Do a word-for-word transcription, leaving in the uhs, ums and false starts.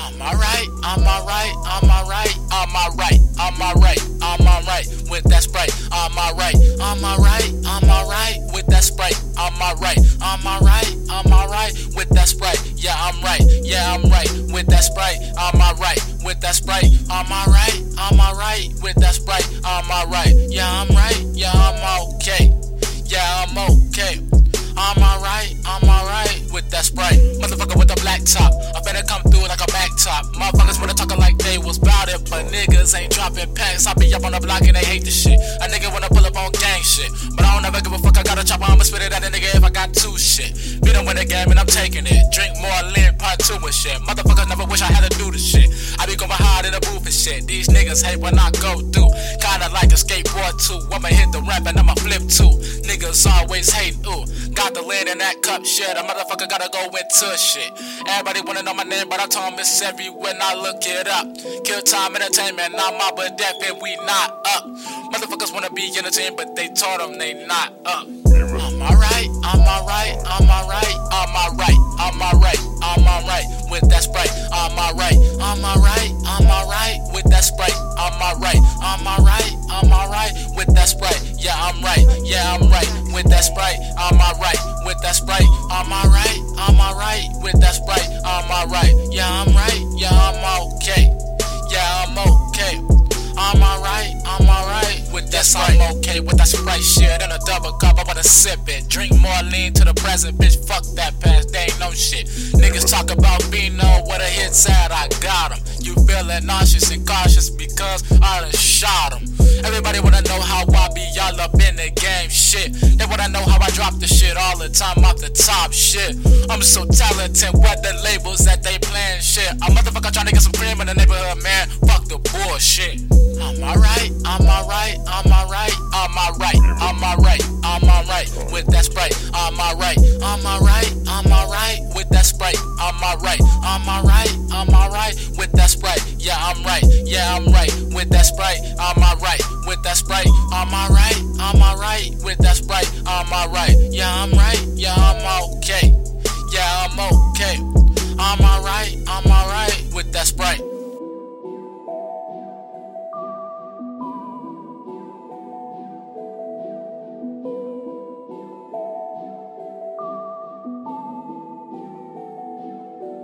I'm alright, I'm alright, I'm alright, I'm alright, I'm alright, I'm alright with that Sprite. I'm alright, I'm alright, I'm alright with that Sprite. I'm alright, I'm alright, I'm alright with that Sprite. Yeah, I'm right, yeah, I'm right with that Sprite. I'm alright with that Sprite. I'm alright, I'm alright with that Sprite. I'm alright, yeah, I'm right, yeah, I'm okay. Yeah, I'm okay. I'm alright, I'm alright with that Sprite. Motherfucker with the black top, I better come through like a back top. Motherfuckers wanna talkin' like they was bout it, but niggas ain't dropping packs. I be up on the block and they hate the shit. A nigga wanna pull up on gang shit, but I don't ever give a fuck. I got a chopper, I'ma spit it at a nigga if I got two shit. Beat him with the game and I'm taking it. Drink more lean, part two and shit. Motherfuckers never wish I had to do the shit. I be going hard in the booth and shit. These niggas hate when I go through. Kinda like a skateboard too. I'ma hit the ramp and I'ma flip too. Niggas always hate, ooh. Got the lid in that cup shit. A motherfucker gotta go into shit. Everybody wanna know my name, but I told them it's everywhere. Now look it up. Kill Time Entertainment, not my but death, and we not up. Motherfuckers wanna be entertained, but they told them they not up. I'm alright, I'm alright, I'm alright, I'm alright, I'm alright, I'm alright with that Sprite. I'm alright, I'm alright, I'm alright with that Sprite. I'm alright, I'm alright, I'm alright with that Sprite. Yeah, I'm right, yeah, I'm right with that Sprite. I'm alright with that Sprite. I'm alright, I'm alright with that Sprite. I'm alright, yeah, I'm right, yeah, I'm okay. Yeah, I'm okay. I'm alright, I'm alright with that Sprite. I'm okay with that Sprite shit in a double cup. I wanna sip it. Drink more lean to the present, bitch. Fuck that past, they ain't no shit. Niggas talk about Bino, where the hits at, I got 'em. You feeling nauseous and cautious because I done shot 'em. Everybody wanna know how I be all up in the game shit. They wanna know how I drop the shit all the time off the top shit. I'm so talented, what the labels that they playin' shit. A motherfucker tryna get some cream in the neighborhood, man. Fuck the bullshit. I'm alright, I'm alright, I'm alright, I'm alright, I'm alright, I'm alright with that Sprite. I'm alright, I'm alright, I'm alright with that Sprite. I'm alright, I'm alright, I'm alright with that Sprite. Yeah, I'm right, yeah, I'm right with that Sprite. I'm alright with that Sprite. I'm alright, I'm alright with that Sprite. I'm alright.